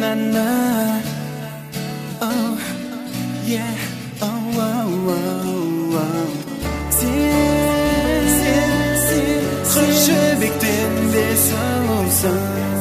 na. Oh yeah, oh wow wow. Sen Kırşebek'ten olsan,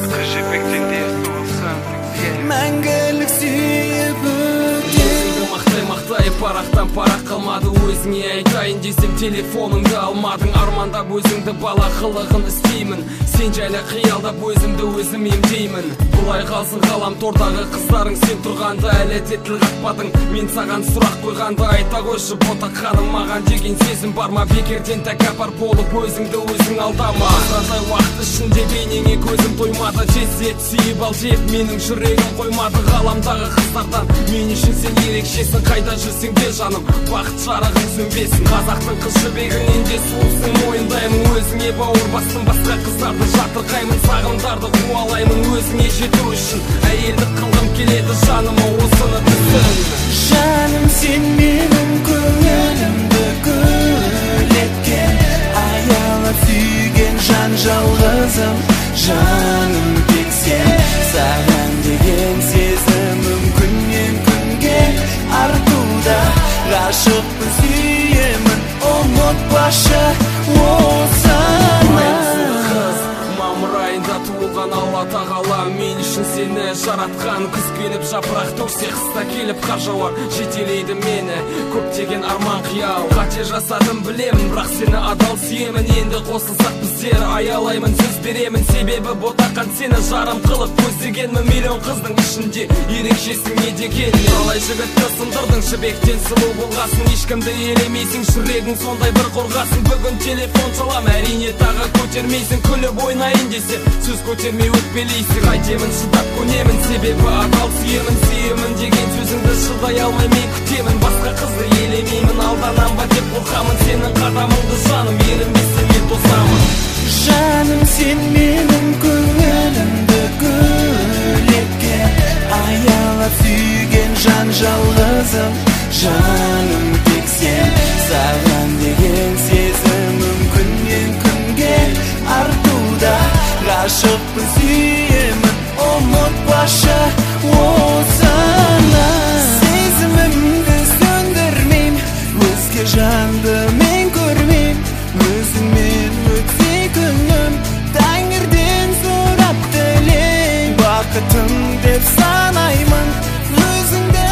мәңгілік сүйіп өзіңді мақтай парақтан парақ қалмады. Өзіңе айтайын десем телефоныңды алмадың. Армандап өзіңді бала қылығын істеймін. Сен жайлы қиялдап өзімді өзім емдеймін. Бұлай қалсын ғаламтордағы қыздарың, сен тұрғанда әлі де тіл қатпадың. Мен саған сұрақ қойғанда айта қойшы бота ханым, маған деген сезім бар ма? Бекерден тәкаппар болып өзіңді өзің алдама. Аздай уақыт ішінде бейнеңе көзім тоймады. Тезет сүйіп ал деп менің жүрегім қоймады. Ғаламдағы қыздардан мен үшін сен ерекшесің. Қайда жүрсең де жаным, бақыт жарығың сөнбесін. Қазақтың қыз жібегінен де сұлусың, мойындаймын. Өзіңе бауыр бастым, басқа қыздарды жатырқаймын. Сағымдарды қуалаймын өзіңе жету үшін. Әйелдік қылғым келеді жаныма, осыны түсін. Жаным, сен менің көңілімді көлекке аялап сүйген жан жалғызым. Жаным, тек сен, саған деген сезімім күннен күнге артуда. Ғашықпын, сүйемін, ұмытпашы осыны. Мамыр айында туылған Алла тағала мен үшін сені жаратқан. Күз келіп жапырақ төксе, қыста келіп қар жауар, жетелейді мені көптеген арман қиял. Қате жасадым білемін, бірақ сені адал сүйемін. Енді қосылсақ біздер аялаймын, сөз беремін. Себебі ботақан сені жарым қылып көздегенмін. Миллион қыздың ішінде ерекшесің не деген. Талай жігітті сындырдың, жібектен сұлу болғасын. Ешкімді елемейсің, жүрегің сондай бір қорғасын. Бүгін телефон çalам, әрине тағы көтермейсің. Күліп ойнайын десе, сөз көтермей өтпелейсің. Айтемін, шыдап көнемін, себебі адал сүйемін. Сүйемін деген сөзіңді шыдай алмай мен күтемін. Басқа қызды елемеймін, алданам ба деп қорқамын. Сенің қадамыңды жаным, ерінбесе мен тосамын. Жаным, сен менің көңілімді көлекке аялап сүйген жан жалғызым. Жаным, тек сен, саған деген сезімім күннен күнге артуда. Ғашықпын, сүйемін, ұмытпашы осыны. Сезімімді сөндірмейм, өзге жанды мен көрмейм. Өзіңмен өтсе күнім, тәңірден сұрап тілейм. Бақытым деп санаймын, өзіңді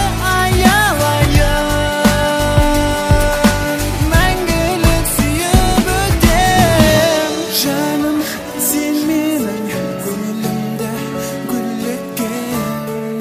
аялайын. Мәңгілік сүйіп өтем. Жаным, сен менің көңілімді гүл еккен.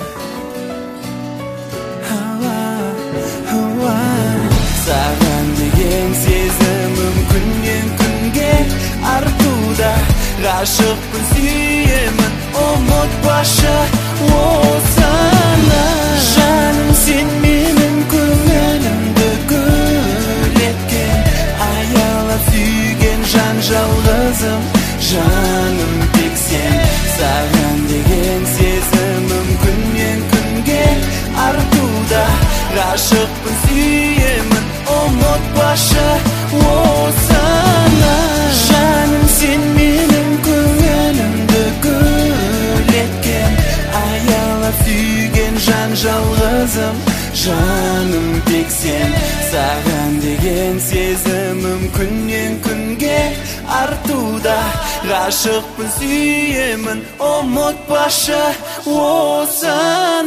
Саған деген сезімім күннен күнге артуда. Ғашықпын, сүйемін, ұмытпашы осыны. Жаным, сен менің көңілімді көлекке аялап сүйген жан жалғызым. Жаным, тек сен, саған деген сезімім күннен күнге артуда. Ғашықпын, сүйемін, ұмытпашы осыны. Жаным, сен менің көңілімді көлекке аялап сүйген жан жалғызым. Жаным, тек сен, саған деген сезімім күннен күнге артуда. Ғашықпын, сүйемін, ұмытпашы осыны.